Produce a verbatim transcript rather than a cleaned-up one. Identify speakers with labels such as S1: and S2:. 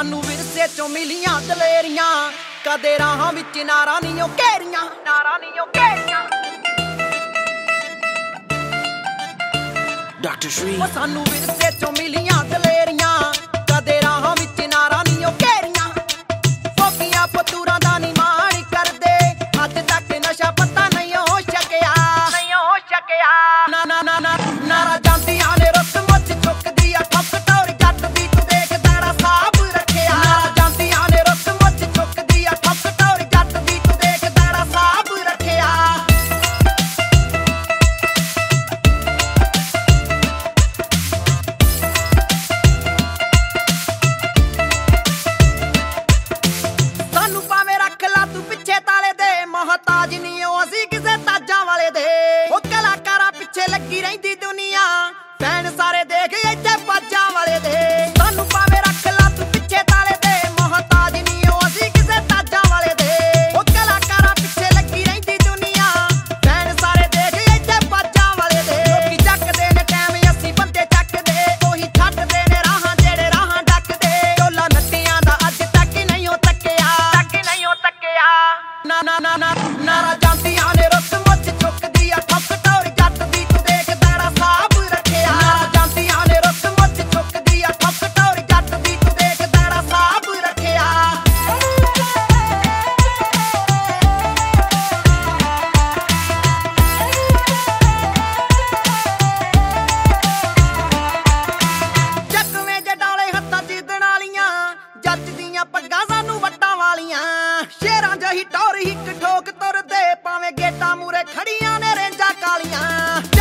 S1: सानू विरसे चों मिलियां दलेरियां, कदे राहां विच नारां नी ओ घेरियां, नारां नी ओ घेरियां।
S2: डॉक्टर श्री
S1: ओ सानू विरसे चों मिलियां दलेरियां, कदे राहां विच नारां नी ओ घेरियां। फोकियां पतूरां दा नी माण करदे, अज तक नशा पत्ता नहीं हो सकिया, नहीं हो सकिया। ना ना ना ना नारा जांदियां ने रुत मुझ चुकदी आ ठप टोर जट दी तू देख तेरा साहब रखिया। नारा जांदियां ने रुत मुझ चुकदी आ ठप टोर जट दी तू देख तेरा साहब रखिया। सानू भावें रख ला तू पिछे ताले दे, मोहताज नी ओ असीं किसे ताजां वाले दे। ओ कलाकारां पिछे लगी रहिंदी दुनिया, फैन सारे देख इत्थे बाजां वाले दे। सानू भावें रख ला तू पिछे ताले दे, मोहताज नी ओ असीं किसे ताजां वाले दे। ओ कलाकारां पिछे लगी रहिंदी दुनिया, फैन सारे देख इत्थे बाजां वाले दे। लोकी चकदे ने टैम असीं बंदे चकदे, ओही छड्डदे ने राहां जेड़े राहां डकदे। ढोला नट्टियां दा अज तक नहीं ओ तक्किया, तक नहीं ओ तक्किया। ना ना ना ना नारा जांदियां ने रुत मुझ चुकदी आ ठप टोर जट दी तू देख तेरा साहब रखिया। नारा जांदियां ने रुत मुझ चुकदी आ ठप टोर जट दी तू देख तेरा साहब रखिया। ਚੱਕਵੇਂ ਜਡਾਲੇ ਹੱਥਾਂ ਜਿੱਦਣ ਵਾਲੀਆਂ, ਜੱਜਦੀਆਂ ਪੱਗਾਂ ਸਾਨੂੰ ਵੱਟਾਂ ਵਾਲੀਆਂ। ਸ਼ੇਰਾਂ ਜਹੀ ਟੌਰ ਹਿੱਕ ਠੋਕ ਤੁਰਦੇ, ਭਾਵੇਂ ਗੇਟਾਂ ਮੂਰੇ ਖੜੀਆਂ ਨੇ ਰੇਂਜਾਂ ਕਾਲੀਆਂ।